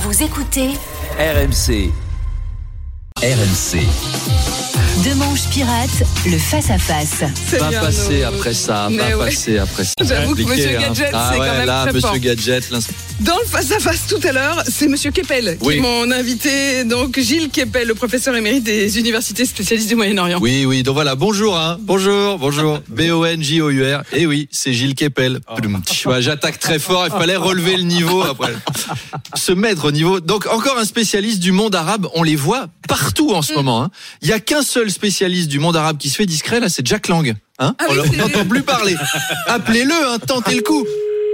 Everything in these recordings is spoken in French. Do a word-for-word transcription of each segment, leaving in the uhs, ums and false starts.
Vous écoutez R M C. R M C. Demanche Pirate, le face-à-face. C'est Va bien, passer nos- après ça, Mais va ouais. passer après ça. J'avoue que Compliqué, Monsieur hein. Gadget, ah c'est ouais, quand même là, très Monsieur fort. Gadget, l'ins- Dans le face-à-face tout à l'heure, c'est Monsieur Keppel qui Oui. est mon invité. Donc Gilles Keppel, le professeur émérite des universités spécialistes du Moyen-Orient. Oui, oui, donc voilà, bonjour, hein. Bonjour, bonjour. B O N J O U R. Et oui, c'est Gilles Keppel. Pdoum. Ouais, j'attaque très fort, il fallait relever le niveau après. Se mettre au niveau. Donc, encore un spécialiste du monde arabe, on les voit partout en ce moment, hein. Il y a qu'un seul spécialiste du monde arabe qui se fait discret, là, c'est Jack Lang. Hein Ah on oui, c'est- n'entend plus parler. Appelez-le, hein, tentez le coup.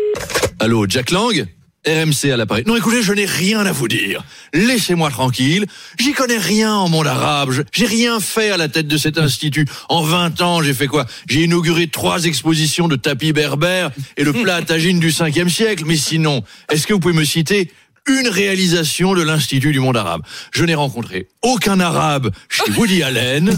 Allô, Jack Lang? R M C à l'appareil. Non, écoutez, je n'ai rien à vous dire. Laissez-moi tranquille. J'y connais rien en monde arabe. Je- J'ai rien fait à la tête de cet institut. En vingt ans, j'ai fait quoi? J'ai inauguré trois expositions de tapis berbères et le plat à tagine du cinquième siècle. Mais sinon, est-ce que vous pouvez me citer une réalisation de l'Institut du monde arabe? Je n'ai rencontré aucun arabe chez Woody Allen.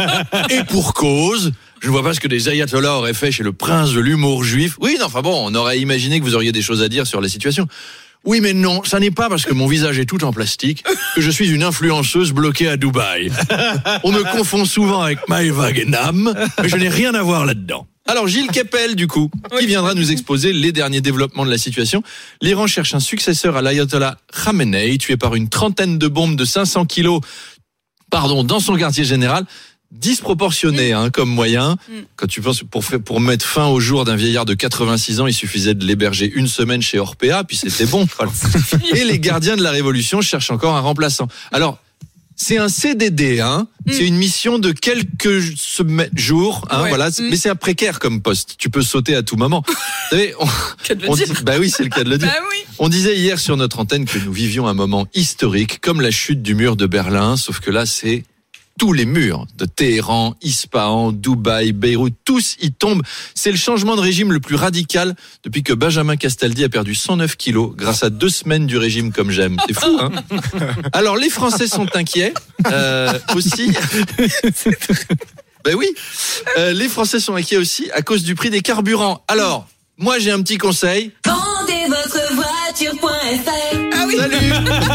Et pour cause, je ne vois pas ce que des ayatollahs auraient fait chez le prince de l'humour juif. Oui, non, enfin bon, on aurait imaginé que vous auriez des choses à dire sur la situation. Oui, mais non, ça n'est pas parce que mon visage est tout en plastique que je suis une influenceuse bloquée à Dubaï. On me confond souvent avec Maëva Guénam, mais je n'ai rien à voir là-dedans. Alors, Gilles Keppel, du coup, qui viendra nous exposer les derniers développements de la situation. L'Iran cherche un successeur à l'ayatollah Khamenei, tué par une trentaine de bombes de cinq cents kilos, pardon, dans son quartier général. Disproportionné, hein, comme moyen. Quand tu penses, pour faire, pour mettre fin au jour d'un vieillard de quatre-vingt-six ans, il suffisait de l'héberger une semaine chez Orpea, puis c'était bon. Voilà. Et les gardiens de la Révolution cherchent encore un remplaçant. Alors, c'est un C D D, hein. Mm. C'est une mission de quelques semaines, jours, hein, Ouais. voilà. Mm. Mais c'est un précaire comme poste. Tu peux sauter à tout moment. Vous savez, on, Que de le on dire. dit- bah oui, c'est le cas de le dire. Bah oui. On disait hier sur notre antenne que nous vivions un moment historique, comme la chute du mur de Berlin, sauf que là, c'est tous les murs de Téhéran, Ispahan, Dubaï, Beyrouth, tous y tombent. C'est le changement de régime le plus radical depuis que Benjamin Castaldi a perdu cent neuf kilos grâce à deux semaines du régime comme j'aime. C'est fou, hein? Alors, les Français sont inquiets, euh, aussi. Ben oui, euh, les Français sont inquiets aussi à cause du prix des carburants. Alors, moi, j'ai un petit conseil. Vendez votre voiture.fr. Ah oui. Salut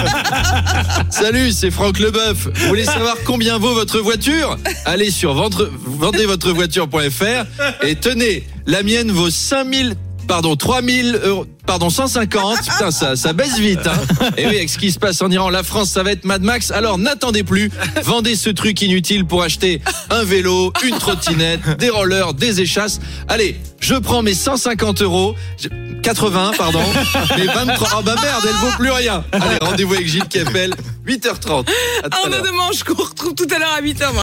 Salut, c'est Franck Leboeuf. Vous voulez savoir combien vaut votre voiture? Allez sur vendre- vendez votre voiture point F R et tenez, la mienne vaut cinq mille, pardon, trois mille euros, pardon, cent cinquante. Putain, ça, ça baisse vite, hein. Et oui, avec ce qui se passe en Iran, la France, ça va être Mad Max. Alors, n'attendez plus. Vendez ce truc inutile pour acheter un vélo, une trottinette, des rollers, des échasses. Allez, je prends mes cent cinquante euros, je- quatre-vingts, pardon, mes vingt-trois, oh bah merde, elle vaut plus rien. Allez, rendez-vous avec Gilles Keppel, huit heures trente. À tout à Arnaud l'heure. Demanche qu'on retrouve tout à l'heure à huit heures.